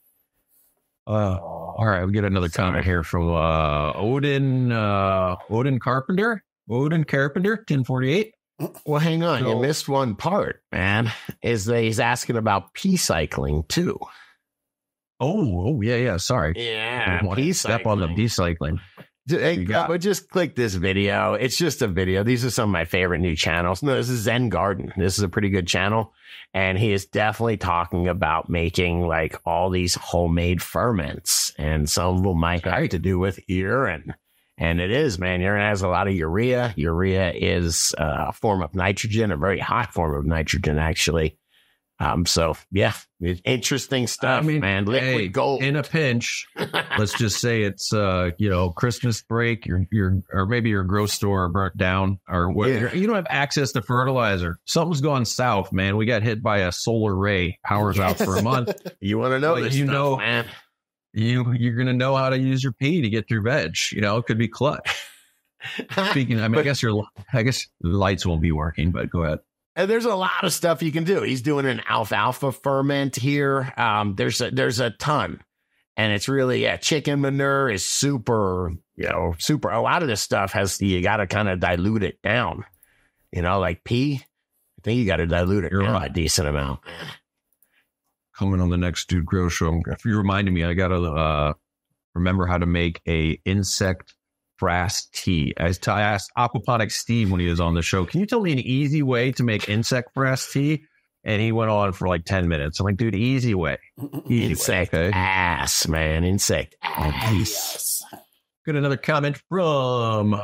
Speaker 1: All right, we get another comment here from Odin Carpenter. Odin Carpenter, 1048.
Speaker 2: Well, hang on. You missed one part, man. He's asking about pea cycling, too.
Speaker 1: Oh, yeah. Sorry.
Speaker 2: Yeah.
Speaker 1: Step on the pea cycling.
Speaker 2: Hey, but just click this video. It's just a video. These are some of my favorite new channels. No, this is Zen Garden. This is a pretty good channel. And he is definitely talking about making like all these homemade ferments. And some of them might have to do with urine. And it is, man. Urine has a lot of urea. Urea is a form of nitrogen, a very hot form of nitrogen, actually. So yeah, interesting stuff, man. Liquid gold
Speaker 1: in a pinch. Let's just say it's Christmas break, or maybe your grocery store burnt down, or you don't have access to fertilizer. Something's gone south, man. We got hit by a solar ray. Power's out for a month.
Speaker 2: You want to know this stuff, man?
Speaker 1: You're gonna know how to use your pee to get through veg. You know, it could be clutch. Speaking, I guess the lights won't be working, but go ahead.
Speaker 2: And there's a lot of stuff you can do. He's doing an alfalfa ferment here. There's a ton, and it's really, chicken manure is super. A lot of this stuff you got to kind of dilute it down. You know, like pea, I think you got to dilute it down a decent amount.
Speaker 1: Coming on the next Dude Grow show, if you reminded me, I got to remember how to make a insect frass tea. I asked Aquaponics Steve when he was on the show, can you tell me an easy way to make insect frass tea? And he went on for like 10 minutes. I'm like, dude, easy way.
Speaker 2: Insect ass, man. Insect ass.
Speaker 3: Yes.
Speaker 1: Got another comment from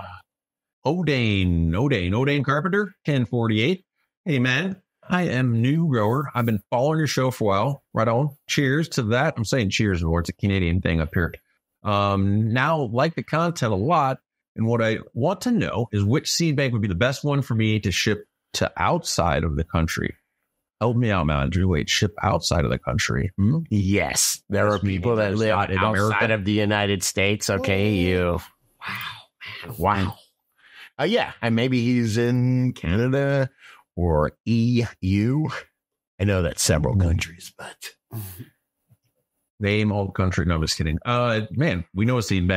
Speaker 1: Odane Carpenter, 1048. Hey, man, I am new grower. I've been following your show for a while. Right on. Cheers to that. I'm saying cheers more. It's a Canadian thing up here. Now like the content a lot, and what I want to know is which seed bank would be the best one for me to ship to outside of the country. Help me out, man. Wait, ship outside of the country?
Speaker 2: Yes, there are people that live outside of the United States. Okay, wow. Yeah, and maybe he's in Canada or EU. I know that's several countries, but.
Speaker 1: Name all country. No, I'm just kidding. Man, we know a seed bank.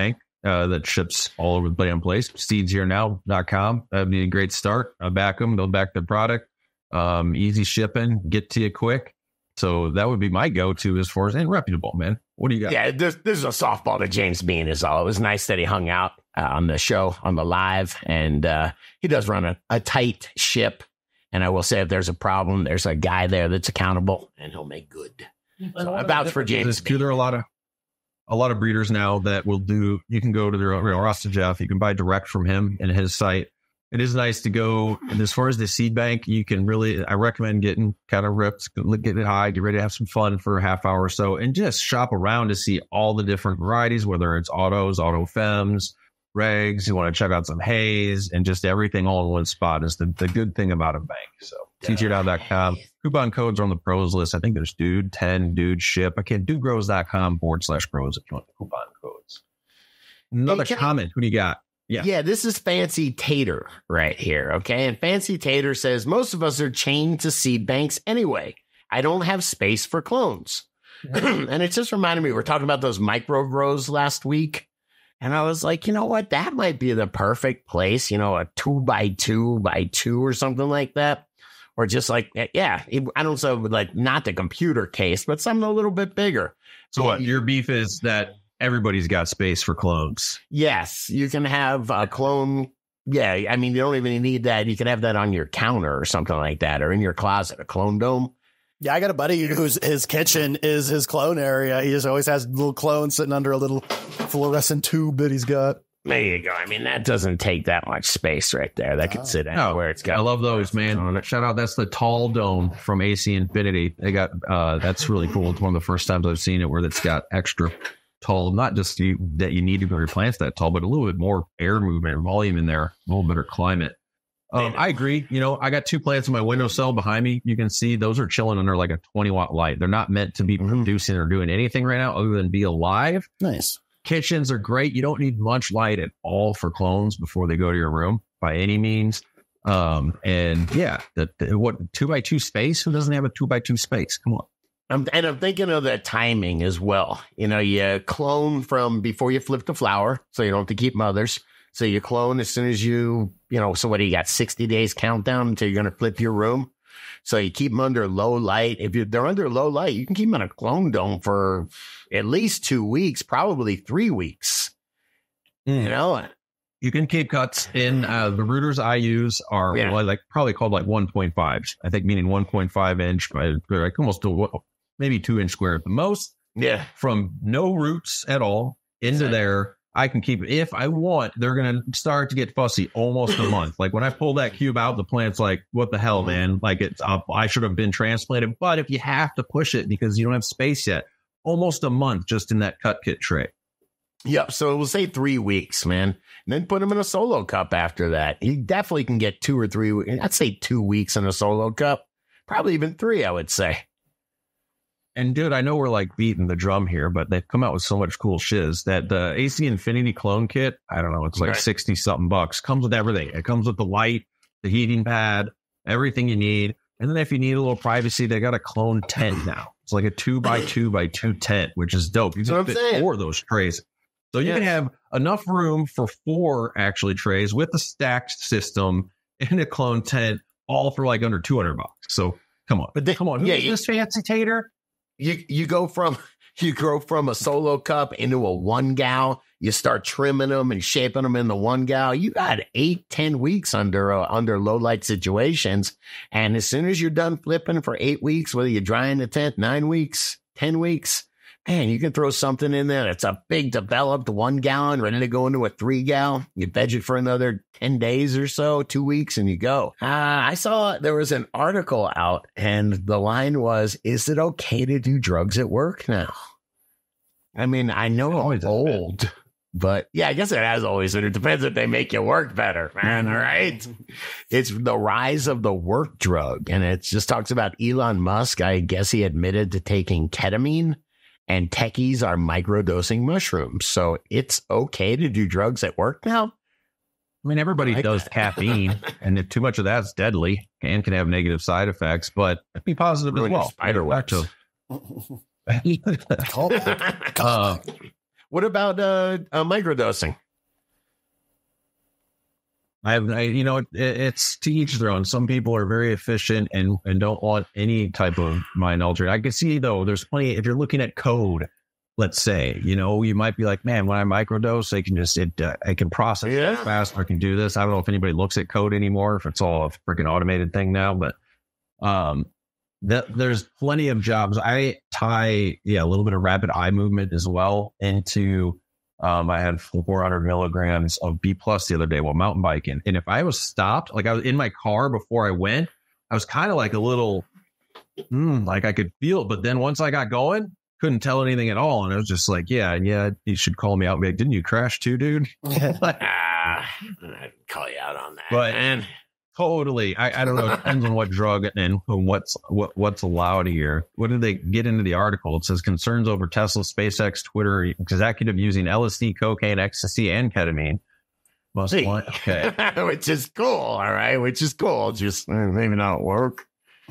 Speaker 1: that ships all over the damn place. Seedsherenow.com. That'd be a great start. I back them. They'll back their product. Easy shipping, get to you quick. So that would be my go-to as far as, and reputable, man. What do you got?
Speaker 2: Yeah, this is a softball to James Bean is all. It was nice that he hung out on the show, on the live, and he does run a tight ship. And I will say, if there's a problem, there's a guy there that's accountable, and he'll make good. So I vouch for James Bean.
Speaker 1: There are a lot of breeders now that will do. You can go to their Rasta Jeff. You can buy direct from him and his site. It is nice to go. And as far as the seed bank, you can really, I recommend getting kind of ripped, get it high, get ready to have some fun for a half hour or so, and just shop around to see all the different varieties, whether it's autos, auto fems, regs. You want to check out some haze, and just everything all in one spot is the good thing about a bank. So teacherdown.com. Coupon codes are on the pros list. I think there's dude 10, dude ship. I can't dudegrows.com/pros if you want the coupon codes. Another comment. Who do you got?
Speaker 2: Yeah, this is Fancy Tater right here, okay? And Fancy Tater says, most of us are chained to seed banks anyway. I don't have space for clones. And it just reminded me, we were talking about those micro grows last week. And I was like, you know what? That might be the perfect place, a 2x2x2 or something like that. Or just like, yeah, I don't say like not the computer case, but something a little bit bigger.
Speaker 1: So what, your beef is that everybody's got space for clones?
Speaker 2: Yes, you can have a clone. Yeah, I mean, you don't even need that. You can have that on your counter or something like that, or in your closet, a clone dome.
Speaker 3: Yeah, I got a buddy whose his kitchen is his clone area. He just always has little clones sitting under a little fluorescent tube that he's got.
Speaker 2: There you go. I mean, that doesn't take that much space right there. That could sit anywhere. It's got.
Speaker 1: I love those, man. Shout out. That's the tall dome from AC Infinity. They got, that's really cool. It's one of the first times I've seen it where it's got extra tall, not just that you need to grow your plants that tall, but a little bit more air movement and volume in there, a little better climate. I agree. I got 2 plants in my windowsill behind me. You can see those are chilling under like a 20-watt light. They're not meant to be producing or doing anything right now other than be alive.
Speaker 3: Nice.
Speaker 1: Kitchens are great. You don't need much light at all for clones before they go to your room by any means. And yeah, what 2x2 space? Who doesn't have a 2x2 space? Come on.
Speaker 2: I'm thinking of the timing as well. You clone from before you flip the flower, so you don't have to keep mothers. So you clone as soon as so what do you got? 60 days countdown until you're going to flip your room. So you keep them under low light. If they're under low light, you can keep them in a clone dome for at least 2 weeks, probably 3 weeks.
Speaker 1: You can keep cuts in. The rooters I use are probably called like 1.5s. I think meaning 1.5 inch, like almost maybe 2 inch square at the most.
Speaker 2: Yeah. From
Speaker 1: no roots at all into there. I can keep it if I want. They're going to start to get fussy almost a month. Like when I pull that cube out, the plant's like, what the hell, man? Like I should have been transplanted. But if you have to push it because you don't have space yet, almost a month just in that cut kit tray.
Speaker 2: Yep. So we'll say 3 weeks, man. And then put them in a solo cup after that. You definitely can get 2 or 3. I'd say 2 weeks in a solo cup. Probably even 3, I would say.
Speaker 1: And dude, I know we're like beating the drum here, but they've come out with so much cool shiz that the AC Infinity clone kit, I don't know, it's like 60 something bucks. Comes with everything. It comes with the light, the heating pad, everything you need. And then if you need a little privacy, they got a clone tent now. It's like a 2x2x2 tent, which is dope. You can fit 4 of those trays. So you can have enough room for 4 actually trays with a stacked system in a clone tent, all for like under $200. So come on.
Speaker 2: But come on.
Speaker 1: Who's this Fancy Tater?
Speaker 2: You go from a solo cup into a 1 gal. You start trimming them and shaping them in the 1 gal. You got 8-10 weeks under low light situations. And as soon as you're done flipping for 8 weeks, whether you're drying the tent 9 weeks, 10 weeks, man, you can throw something in there that's a big developed 1 gallon ready to go into a 3 gal. You veg it for another 10 days or so, 2 weeks, and you go. I saw there was an article out, and the line was, is it okay to do drugs at work now? I mean, I know I'm old, but yeah, I guess it has always been. It depends if they make you work better, man, all right? It's the rise of the work drug, and it just talks about Elon Musk. I guess he admitted to taking ketamine. And techies are microdosing mushrooms. So it's okay to do drugs at work now?
Speaker 1: I mean, everybody does caffeine, and if too much of that's deadly and can have negative side effects, but it'd be positive as well.
Speaker 2: Spider webs. What about microdosing?
Speaker 1: It's to each their own. Some people are very efficient and don't want any type of mind altering. I can see though, there's plenty. If you're looking at code, let's say, you might be like, man, when I microdose, I can process fast. I can do this. I don't know if anybody looks at code anymore, if it's all a freaking automated thing now, but there's plenty of jobs. I tie a little bit of rapid eye movement as well into. I had 400 milligrams of B+ the other day while mountain biking. And if I was stopped, like I was in my car before I went, I was kind of like a little, like I could feel it. But then once I got going, couldn't tell anything at all. And I was just like, yeah, you should call me out. Like, didn't you crash too, dude?
Speaker 2: I'd call you out on that.
Speaker 1: But
Speaker 2: man.
Speaker 1: Totally. I don't know. It depends on what drug and what's allowed here. What did they get into the article? It says concerns over Tesla, SpaceX, Twitter executive using LSD, cocaine, ecstasy, and ketamine. Okay.
Speaker 2: Which is cool. All right. Which is cool. Just maybe not work.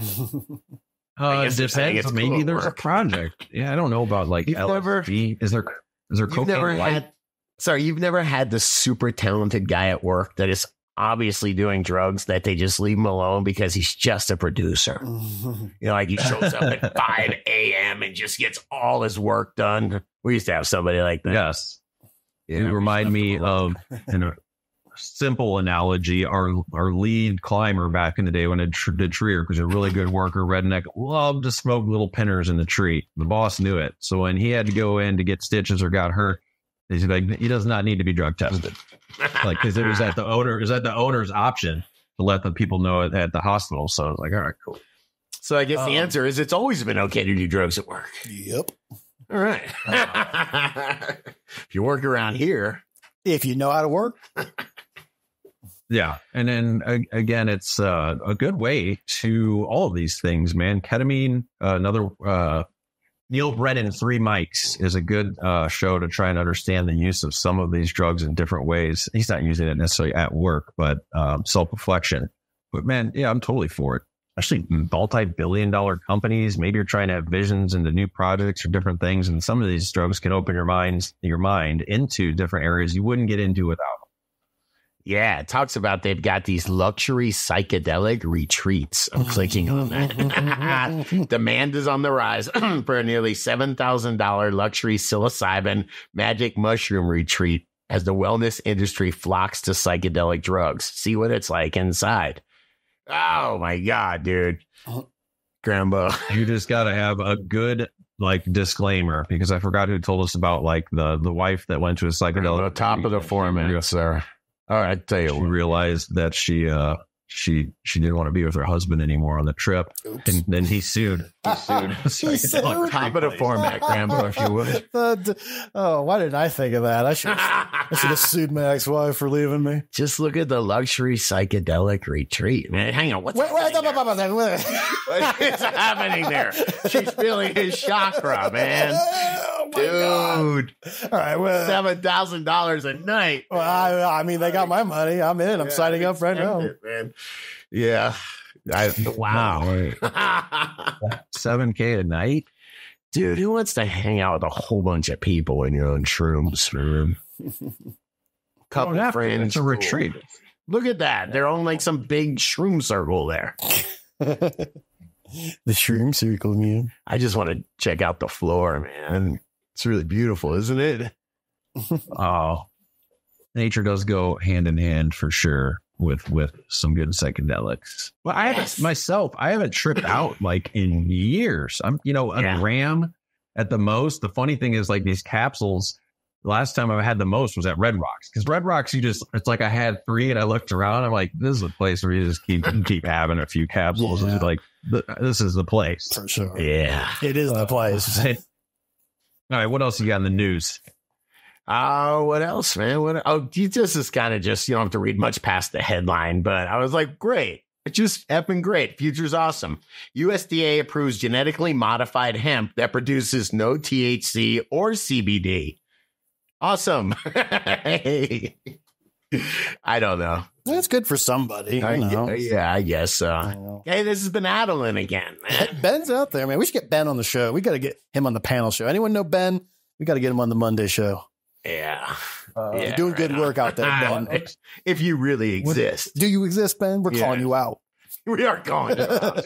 Speaker 1: It depends. Maybe cool there's a project. Yeah. I don't know about like LSD. Is there cocaine?
Speaker 2: You've never had the super talented guy at work that is obviously doing drugs that they just leave him alone because he's just a producer. Like he shows up at 5 a.m. and just gets all his work done. We used to have somebody like that.
Speaker 1: Yes. You remind me of, in a simple analogy, our lead climber back in the day when I did tree work was a really good worker, redneck, loved to smoke little pinners in the tree. The boss knew it. So when he had to go in to get stitches or got hurt, he's like, he does not need to be drug tested. Like, because it was at the owner's option to let the people know it at the hospital. So I was like, all right, cool.
Speaker 2: So I guess the answer is it's always been okay to do drugs at work.
Speaker 3: Yep.
Speaker 2: All right. If you work around here,
Speaker 3: if you know how to work.
Speaker 1: Yeah. And then again, it's a good way to all of these things, man. Ketamine, another Neil Brennan, 3 Mics, is a good show to try and understand the use of some of these drugs in different ways. He's not using it necessarily at work, but self-reflection. But man, yeah, I'm totally for it. Especially multi-billion-dollar companies. Maybe you're trying to have visions into new projects or different things, and some of these drugs can open your mind into different areas you wouldn't get into without them.
Speaker 2: Yeah, it talks about they've got these luxury psychedelic retreats. I'm clicking on that. Demand is on the rise for a nearly $7,000 luxury psilocybin magic mushroom retreat as the wellness industry flocks to psychedelic drugs. See what it's like inside. Oh, my God, dude. Grambo.
Speaker 1: You just got to have a good disclaimer, because I forgot who told us about the wife that went to a psychedelic.
Speaker 2: The top of the 4 minutes, sir. All right, I tell you,
Speaker 1: she realized that she didn't want to be with her husband anymore on the trip.
Speaker 3: Oops.
Speaker 1: And then he sued.
Speaker 3: He sued?
Speaker 2: Top of the format, Grambo, if you would.
Speaker 3: Why didn't I think of that? I should have sued my ex-wife for leaving me.
Speaker 2: Just look at the luxury psychedelic retreat, man. Hang on, what's happening there? She's feeling his chakra, man. Dude,
Speaker 3: all right, well,
Speaker 2: $7,000 a night.
Speaker 3: Well, I mean, they got my money. I'm in. I'm signing up right now,
Speaker 2: man. Yeah. Wow.
Speaker 1: $7,000 a night,
Speaker 2: dude. Who wants to hang out with a whole bunch of people in your own shrooms room? Couple of friends.
Speaker 1: It's a retreat.
Speaker 2: Look at that. They're on some big shroom circle there.
Speaker 3: The shroom circle, man.
Speaker 2: I just want to check out the floor, man. It's really beautiful, isn't it?
Speaker 1: Oh, nature does go hand in hand for sure with some good psychedelics. Well, I haven't tripped out in years. I'm, a gram at the most. The funny thing is these capsules, the last time I had the most was at Red Rocks, because Red Rocks, it's I had 3 and I looked around. I'm like, this is a place where you just keep having a few capsules.
Speaker 3: Yeah.
Speaker 1: This is the place.
Speaker 3: For sure.
Speaker 2: Yeah.
Speaker 3: It is the place.
Speaker 1: All right, what else you got in the news?
Speaker 2: What else, man? This is kind of just, you don't have to read much past the headline, but I was like, great. It's just effing great. Future's awesome. USDA approves genetically modified hemp that produces no THC or CBD. Awesome. I don't know.
Speaker 3: That's good for somebody.
Speaker 2: Yeah, I guess so. Hey, this has been Adeline again, man.
Speaker 3: Ben's out there, man. We should get Ben on the show. We got to get him on the panel show. Anyone know Ben? We got to get him on the Monday show.
Speaker 2: Yeah.
Speaker 3: You're doing good work out there, Ben.
Speaker 2: If you really exist.
Speaker 3: Do you exist, Ben? We're calling you out.
Speaker 2: We are calling you out.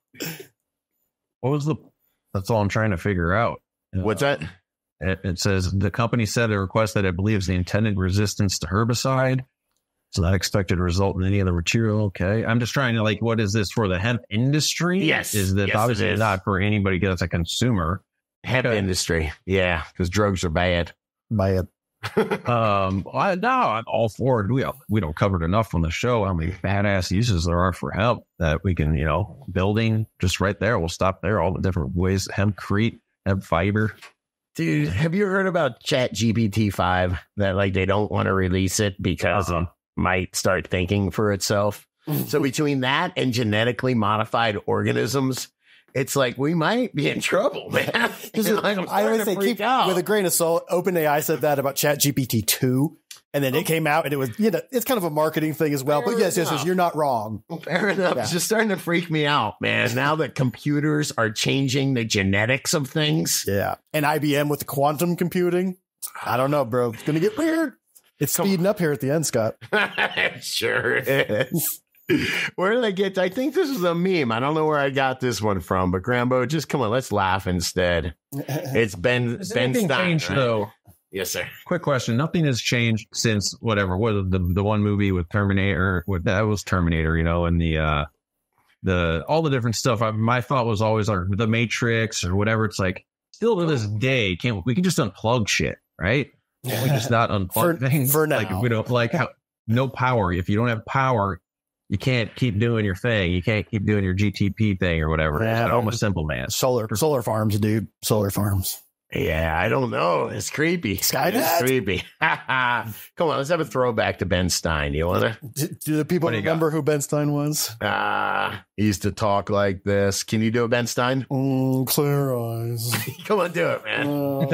Speaker 1: What was that's all I'm trying to figure out.
Speaker 2: What's that?
Speaker 1: It says the company said a request that it believes the intended resistance to herbicide. So that expected result in any other material. Okay. I'm just trying to what is this for the hemp industry?
Speaker 2: Yes.
Speaker 1: Is that obviously not for anybody that's a consumer.
Speaker 2: Hemp industry. Yeah. Because drugs are bad.
Speaker 3: Bad.
Speaker 1: I'm all for it. We don't cover it enough on the show how many badass uses there are for hemp that we can, building just right there. We'll stop there. All the different ways hempcrete, hemp fiber.
Speaker 2: Dude, have you heard about ChatGPT 5 that they don't want to release it because it might start thinking for itself? So between that and genetically modified organisms, it's we might be in trouble, man.
Speaker 3: I always say keep with a grain of salt. OpenAI said that about ChatGPT 2. And then it came out and it was, it's kind of a marketing thing as well. But yes, you're not wrong.
Speaker 2: Fair enough. Yeah. It's just starting to freak me out, man. Now that computers are changing the genetics of things.
Speaker 3: Yeah. And IBM with the quantum computing. I don't know, bro. It's going to get weird. It's speeding up here at the end, Scott.
Speaker 2: Sure it is. Where did I get? I think this was a meme. I don't know where I got this one from, but Grambo, just come on, let's laugh instead. It's Ben Stein.
Speaker 1: Changed,
Speaker 2: right?
Speaker 1: though.
Speaker 2: Yes, sir.
Speaker 1: Quick question. Nothing has changed since whatever. What the one movie with Terminator? That was Terminator, and the all the different stuff. My thought was always the Matrix or whatever. It's still to this day, we can just unplug shit, right? Can't we just not unplug things
Speaker 3: for now?
Speaker 1: We don't how no power. If you don't have power, you can't keep doing your thing. You can't keep doing your GTP thing or whatever.
Speaker 3: Yeah,
Speaker 1: I'm a simple man.
Speaker 3: Solar farms, dude. Solar farms.
Speaker 2: Yeah, I don't know. It's creepy. It's creepy. Come on, let's have a throwback to Ben Stein. You want to?
Speaker 3: Do the people remember who Ben Stein was?
Speaker 2: He used to talk like this. Can you do a Ben Stein?
Speaker 3: Clear eyes.
Speaker 2: Come on, do it, man.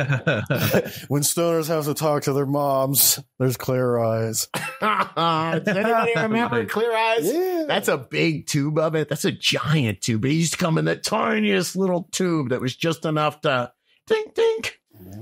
Speaker 3: When stoners have to talk to their moms, there's clear eyes.
Speaker 2: Does anybody remember Clear Eyes?
Speaker 3: Yeah.
Speaker 2: That's a big tube of it. That's a giant tube. It used to come in the tiniest little tube that was just enough to dink, dink.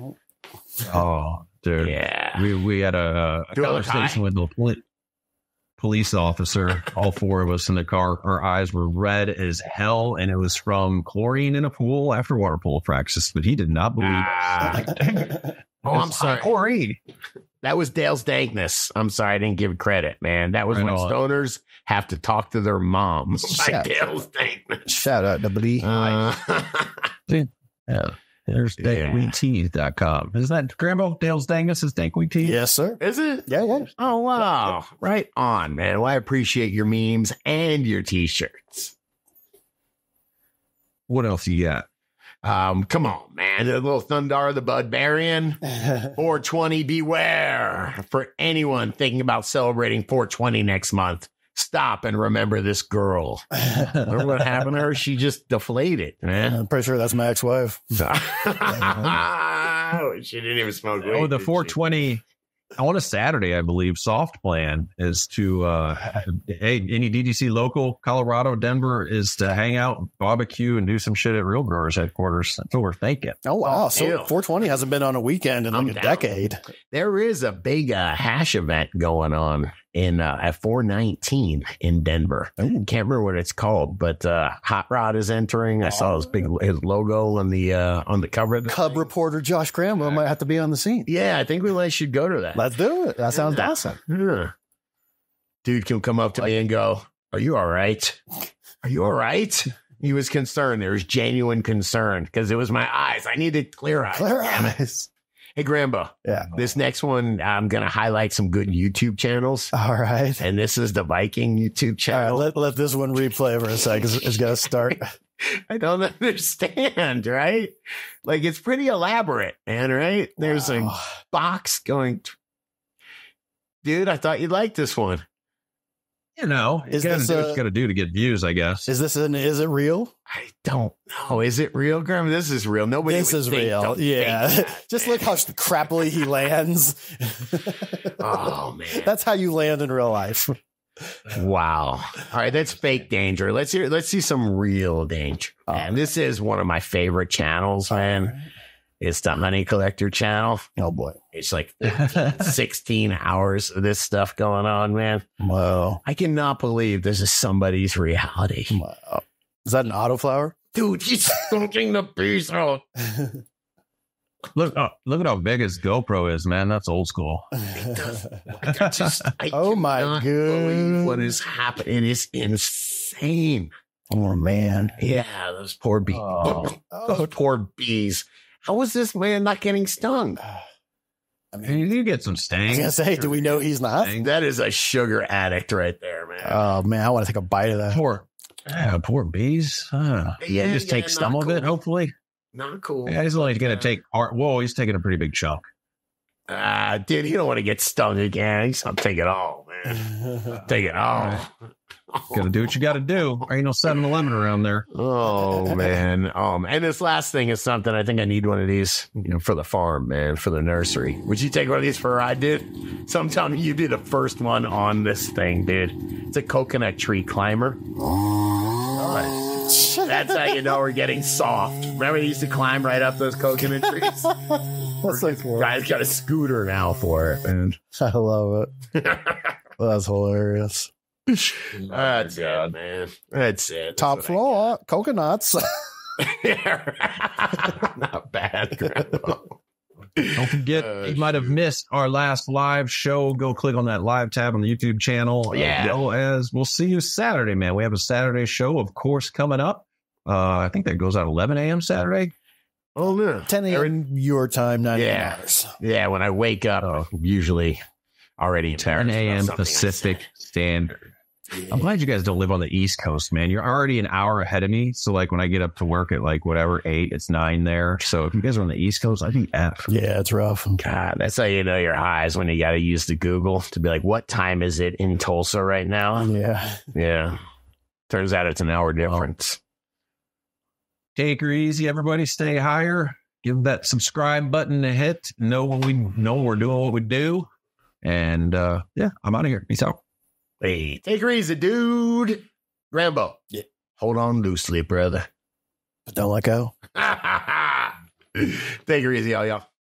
Speaker 1: Oh, dude.
Speaker 2: Yeah.
Speaker 1: We had a conversation with the police officer, all four of us in the car. Our eyes were red as hell, and it was from chlorine in a pool after water polo practice, but he did not believe it.
Speaker 2: I'm sorry.
Speaker 1: Chlorine.
Speaker 2: That was Dale's dankness. I'm sorry, I didn't give credit, man. That was when stoners have to talk to their moms. Dale's dankness.
Speaker 3: Shout out to Blee.
Speaker 1: Yeah. There's dankweedteas.com. Is that Grandma Dale's Dangus is Dankweed Teas?
Speaker 3: Yes, sir.
Speaker 2: Is it?
Speaker 3: Yeah.
Speaker 2: Oh, wow. Right on, man. Well, I appreciate your memes and your t-shirts.
Speaker 1: What else you got?
Speaker 2: Come on, man. A little Thundar the Budbarian. 420 beware. For anyone thinking about celebrating 420 next month, stop and remember this girl. Remember what happened to her? She just deflated, man.
Speaker 3: I'm pretty sure that's my ex-wife.
Speaker 2: She didn't even smoke weed.
Speaker 1: Oh, the 420 on a Saturday, I believe, soft plan is to any DDC local, Colorado, Denver, is to hang out, barbecue, and do some shit at Real Growers headquarters. That's what we're thinking.
Speaker 3: Oh, wow. So 420 hasn't been on a weekend in a decade.
Speaker 2: There is a big hash event going on in at 419 in Denver. I can't remember what it's called, but Hot Rod is entering. I saw his logo on the cover of the
Speaker 3: Cub
Speaker 2: thing.
Speaker 3: Reporter Josh Grambo might have to be on the scene.
Speaker 2: Yeah, I think we should go to that.
Speaker 3: Let's do it. That sounds awesome.
Speaker 2: Yeah. Dude can come up to me and go, "Are you all right? Are you all right?" He was concerned. There was genuine concern because it was my eyes. I needed clear eyes.
Speaker 3: Clear eyes.
Speaker 2: Hey, Grambo.
Speaker 3: Yeah.
Speaker 2: This next one, I'm going to highlight some good YouTube channels.
Speaker 3: All right.
Speaker 2: And this is the Viking YouTube channel.
Speaker 3: All right, let this one replay for a second. It's going to start.
Speaker 2: I don't understand, right? It's pretty elaborate, man, right? There's a box going. Dude, I thought you'd like this one.
Speaker 1: You got to do what you got to do to get views, I guess.
Speaker 3: Is it real?
Speaker 2: I don't know. Is it real, Graham? This is real. Nobody.
Speaker 3: This is real. Yeah. Just look how crappily he lands.
Speaker 2: Oh man,
Speaker 3: that's how you land in real life.
Speaker 2: Wow. All right, that's fake danger. Let's see some real danger. And this is one of my favorite channels, man. It's the Honey Collector channel.
Speaker 3: Oh boy.
Speaker 2: It's like 16 hours of this stuff going on, man.
Speaker 3: Wow.
Speaker 2: I cannot believe this is somebody's reality.
Speaker 3: Wow. Is that an autoflower?
Speaker 2: Dude, he's smoking the bees out.
Speaker 1: Look at how big his GoPro is, man. That's old school.
Speaker 3: Oh my god.
Speaker 2: What is happening? It is insane.
Speaker 3: Oh man.
Speaker 2: Yeah, those poor bees.
Speaker 1: Oh.
Speaker 2: Those poor bees. How is this man not getting stung?
Speaker 3: I mean,
Speaker 1: You get some
Speaker 3: I was
Speaker 1: stings.
Speaker 3: gonna say, do we know he's not?
Speaker 2: That is a sugar addict right there, man.
Speaker 3: Oh man, I want to take a bite of that.
Speaker 1: Poor bees.
Speaker 2: Yeah,
Speaker 1: Just take
Speaker 2: not
Speaker 1: some of it,
Speaker 2: cool.
Speaker 1: hopefully.
Speaker 2: Not cool.
Speaker 1: Yeah, he's only going to take part. Whoa, he's taking a pretty big chunk.
Speaker 2: Dude, you don't want to get stung again. He's not take it all, man. Take it all.
Speaker 1: Got to do what you got to do. There ain't no 7-Eleven around there.
Speaker 2: Oh man. And this last thing is something I think I need one of these, for the farm, man, for the nursery. Would you take one of these for a ride, dude? Sometime you be the first one on this thing, dude. It's a coconut tree climber. That's how you know we're getting soft. Remember, they used to climb right up those coconut trees.
Speaker 3: That's like,
Speaker 2: Guy's got a scooter now for it, man.
Speaker 3: I love it. That's hilarious.
Speaker 2: That's it, man. That's it.
Speaker 3: Top
Speaker 2: That's
Speaker 3: floor, coconuts.
Speaker 2: Not bad, Grandpa.
Speaker 1: Don't forget, you might have missed our last live show. Go click on that live tab on the YouTube channel. As we'll see you Saturday, man. We have a Saturday show, of course, coming up. I think that goes out 11 a.m. Saturday.
Speaker 2: Oh, no.
Speaker 3: 10 a.m. your time, 9
Speaker 2: Yeah.
Speaker 3: hours.
Speaker 2: Yeah, when I wake up, usually already
Speaker 1: 10 a.m. Pacific Standard. I'm glad you guys don't live on the East Coast, man. You're already an hour ahead of me. So, like, when I get up to work at, 8, it's 9 there. So, if you guys are on the East Coast, I think F.
Speaker 3: Yeah, it's rough.
Speaker 2: God, that's how you know you're high, is when you got to use the Google to be like, what time is it in Tulsa right now?
Speaker 3: Yeah.
Speaker 2: Yeah. Turns out it's an hour difference.
Speaker 1: Take her easy, everybody. Stay higher. Give that subscribe button a hit. Know when we know we're doing what we do. And, yeah, I'm out of here. Peace out.
Speaker 2: Hey, take her easy, dude. Rambo.
Speaker 3: Yeah.
Speaker 2: Hold on loosely, brother.
Speaker 3: But don't let go.
Speaker 2: Take her easy, all y'all.